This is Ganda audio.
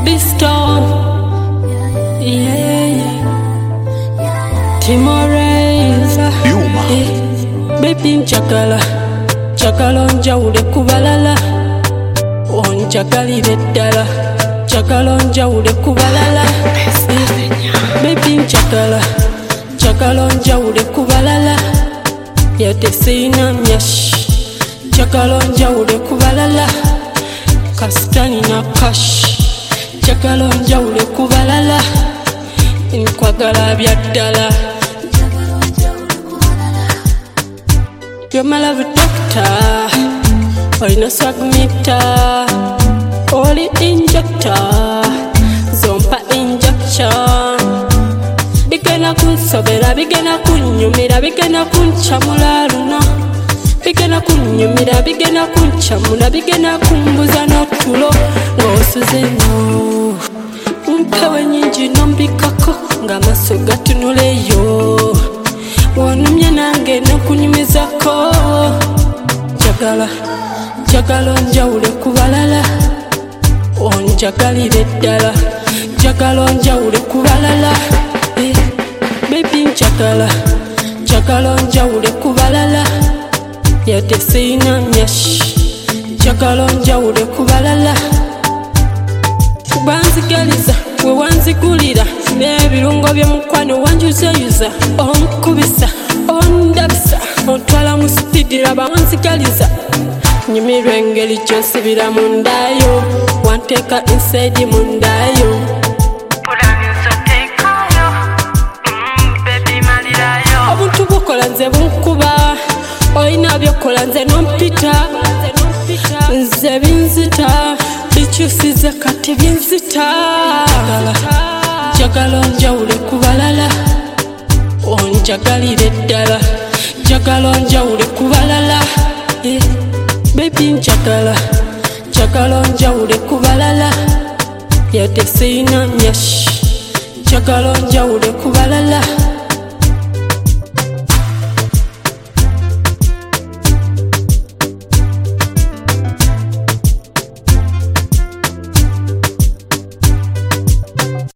Storm, Timoreza, baby njagala, njagala onjawule ku balala, onjagalire ddala, njagala onjawule ku balala, baby njagala, njagala onjawule ku balala, yadde sirina myashi, njagala onjawule ku balala, kasitani na kashi, njagala onjawule ku balala, nkwagala bya ddala. You're my love doctor, olina swagmeter, oli injector, zompa injection. Bigenda kunsobera, bigenda kunnyumira, bigenda kunchamula luno, bigenda kunnyumira, bigenda kunchamula, bigenda kumbuza n'otulo ng'osuze no. Mpewe nyingi nombikako ng'amaaso gatunuleyo, wonumye nange n'okunyumizako. Njagala, njagala onjawule ku balala, onjagalire ddala, njagala onjawule ku balala, baby njagala, njagala onjawule ku balala, yadde sirina myashi, njagala onjawule ku balala. Banzigaliza we wanzigulira, n'ebirungo by'omukwano wanjuzayuza, onkubisa ondabisa, ontwala mu speed, laba wanzigaliza. Nyumirwa engeri gy'osibira mundayo, wanteeka inside mundayo. Obuntu bukola nze bunkuba, olina byokola nze n'ompita, nze binzita, bikyusiza kati binzita. Njagala onjawule ku balala, onjagalire ddala, njagala onjawule ku balala, baby njagala, njagala onjawule ku balala, yadde sirina myashi, njagala onjawule ku balala.